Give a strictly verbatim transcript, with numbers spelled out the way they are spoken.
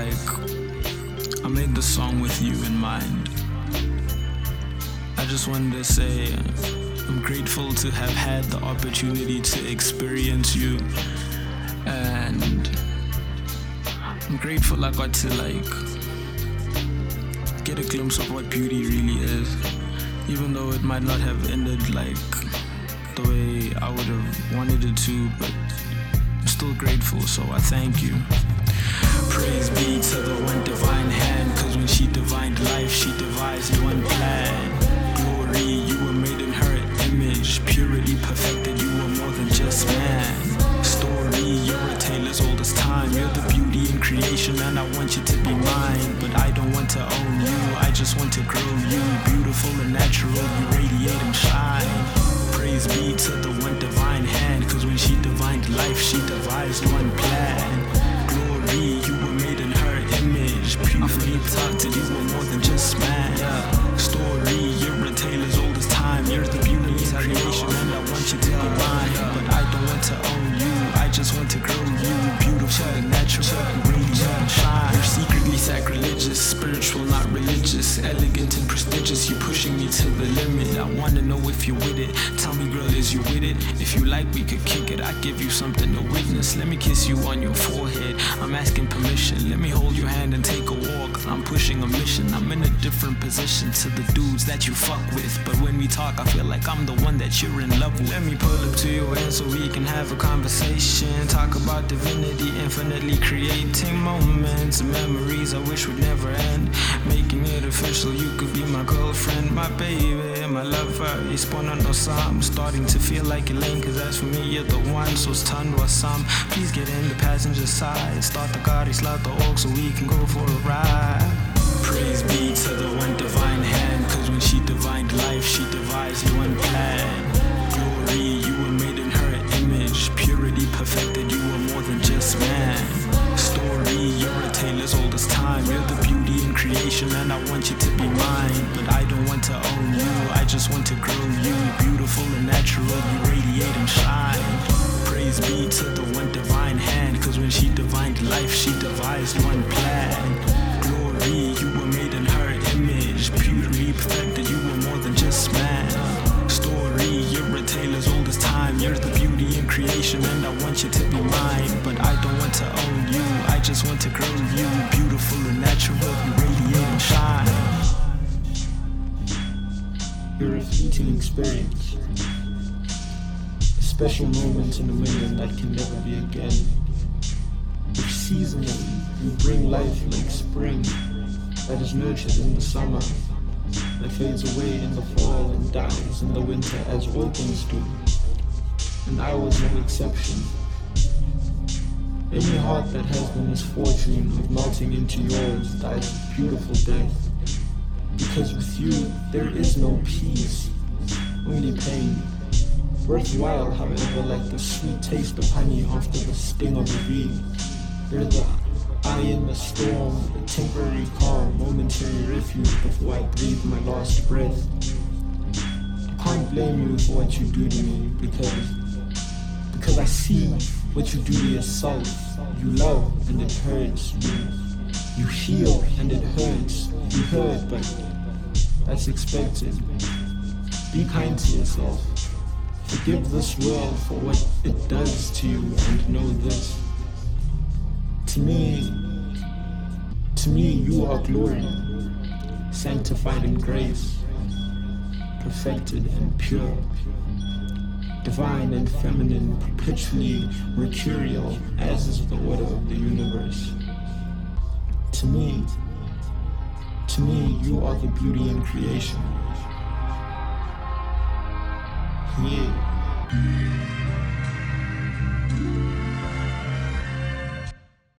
like I made the song with you in mind. I just wanted to say I'm grateful to have had the opportunity to experience you, and I'm grateful I got to like get a glimpse of what beauty really is, even though it might not have ended like the way I would have wanted it to, but I'm still grateful, so I thank you. Praise be to the one divine hand, cause when she divined life, she devised one plan. Glory, you were made in her image, purity perfected, you were more than just man. Story, you're a tale as old as time, you're the beauty in creation and I want you to be mine. But I don't want to own you, I just want to grow you, beautiful and natural, you radiate and shine. Praise be to the one divine hand, cause when she divined life, she devised one plan. Glory, you were made in her image, purity perfected, you were more than just man. Yeah. Story, you're a tale as old as time, you're the beauty in creation and I want you to be mine. But I don't want to own you, I just want to grow you, beautiful and natural, radiant and shine. You're secretly sacrilegious, spiritual not religious, elegant and prestigious, you're pushing me to the limit. I wanna know if you're with it, tell me girl, is you with it? If you like we could kick it, I give you something to witness. Let me kiss you on your forehead, I'm asking permission, let me hold your hand and take a walk. I'm pushing a mission, I'm in a different position to the dudes that you fuck with, but when we talk I feel like I'm the one that you're in love with. Let me pull up to your end so we can have a conversation, talk about divinity, infinitely creating moments and memories I wish would never end, making it official, you could be my girlfriend, my baby, my lover. Ispono no I'm starting to feel like Elaine, cause as for me you're the one, so stand was some. Please get in the passenger side, start the car, slot the org so we can go for a ride. Praise be to the one divine hand, cause when she divined life, she devised one plan. Glory, you were made in her image, purity perfected, you were more than just man. Story, you're a tale as old as time, you're the beauty in creation and I want you to be mine. But I don't want to own you, I just want to grow you, beautiful and natural, you radiate and shine. Praise be to the one divine hand, cause when she divined life, she devised one plan. Glory, you were made in her image, purely perfected, you were more than just man. Story, you're a tale as old as time, you're the beauty in creation and I want you to be mine. But I don't want to own you, I just want to grow you, beautiful and natural, you radiate and shine. You're a fleeting experience, a special moment in a million that can never be again. You're seasonal, you bring life like spring that is nurtured in the summer, that fades away in the fall and dies in the winter as all things do. And I was no exception. Any heart that has the misfortune of melting into yours dies a beautiful death. Because with you, there is no peace, only pain. Worthwhile, however, like the sweet taste of honey after the sting of a bee. You're the eye in the storm, a temporary calm, momentary refuge before I breathe my last breath. I can't blame you for what you do to me, because, because I see what you do to yourself. You love and it hurts. You, you heal and it hurts. You hurt, but that's expected. Be kind to yourself. Forgive this world for what it does to you and know this. To me, to me you are glory, sanctified in grace, perfected and pure, divine and feminine, perpetually mercurial, as is the order of the universe. To me, to me you are the beauty in creation. Yeah.